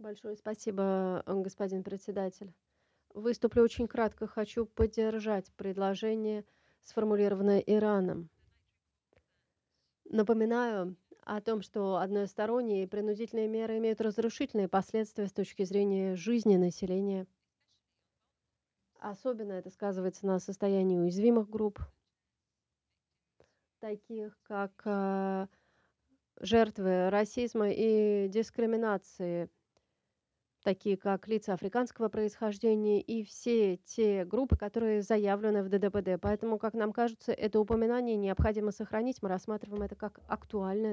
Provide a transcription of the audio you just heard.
Большое спасибо, господин председатель. Выступлю очень кратко. Хочу поддержать предложение, сформулированное Ираном. Напоминаю о том, что односторонние и принудительные меры имеют разрушительные последствия с точки зрения жизни населения. Особенно это сказывается на состоянии уязвимых групп, таких как жертвы расизма и дискриминации, такие как лица африканского происхождения и все те группы, которые заявлены в ДДПД. Поэтому, как нам кажется, это упоминание необходимо сохранить. Мы рассматриваем это как актуальное